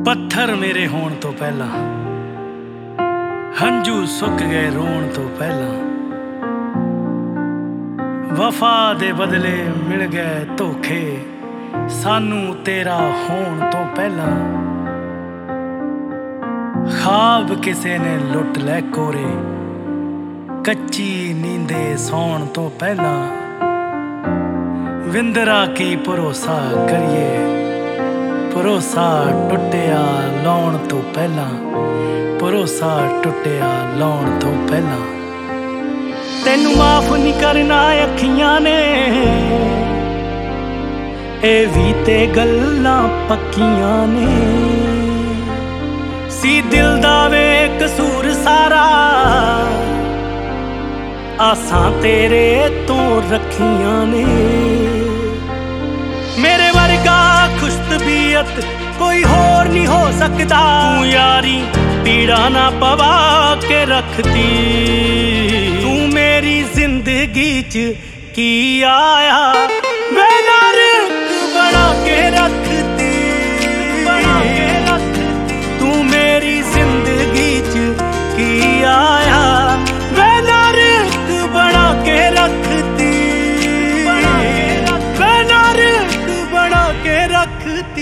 पत्थर मेरे होण तो पहला, हंझू सुक गए रोण तो पहला, वफा दे बदले मिल गए धोखे सानू तेरा होण तो पहला। ख्वाब किसे ने लुट लै कोरे कच्ची नींदे सौण तो पहला। विंदरा की भरोसा करिए भरोसा टुटिया लाउण तो पहला, भरोसा टुटिया लाउण तो पहला। तैनू माफ नहीं करना अखियां ने ए भी ते गल्लां पक्कियां ने। सी दिल दा वे कसूर सारा आसां तेरे तो रखियां ने। मेरे वर्गा खुश तबीयत कोई होर नहीं हो सकता। तू यारी पीड़ा ना पवा के रखती, तू मेरी जिंदगी च की आया वेला रिंग बना के रखती। तू मेरी जिंदगी च की आया वेला रिंग बना के रखती, वेला रिंग बना के रखती।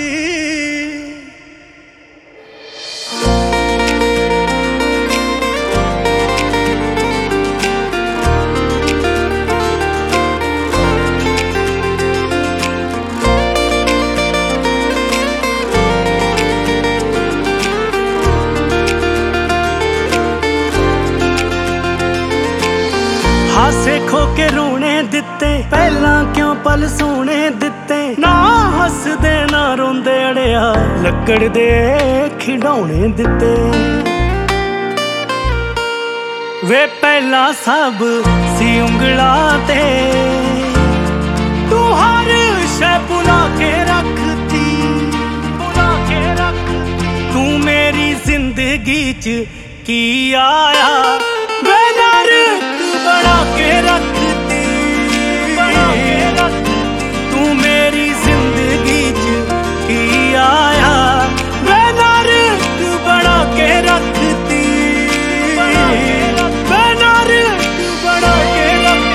हासे खो के रोने दिते पहला क्यों पल सोने दिते। ना हसदे ना रोंदे अड़िया लकड़ दे खिडौने दिते। वे पहला सब सी उंगला ते तू हर शै भुला के रखती, भुला के रखती। तू मेरी जिंदगी च की आया वेला रिंग बना के रखती, बना के रखती। तू मेरी जिंदगी च की आया वेला रिंग बना के रखती, वेला रिंग बना के रखती।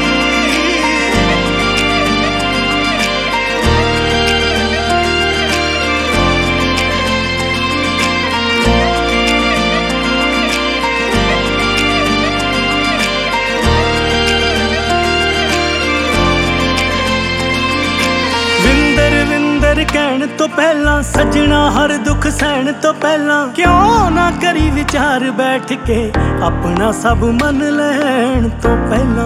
कहण तो पहला सजना हर दुख सहन तो पहला क्यों ना करी विचार बैठ के अपना सब मन लैण तो पहला।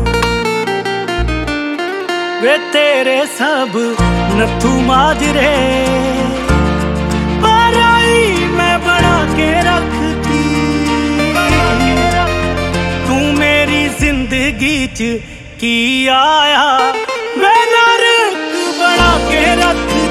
वे तेरे सब नथू माजरे पर आई मैं बना के रखती। तू मेरी जिंदगी च की आया वेला रिंग बना के रखती।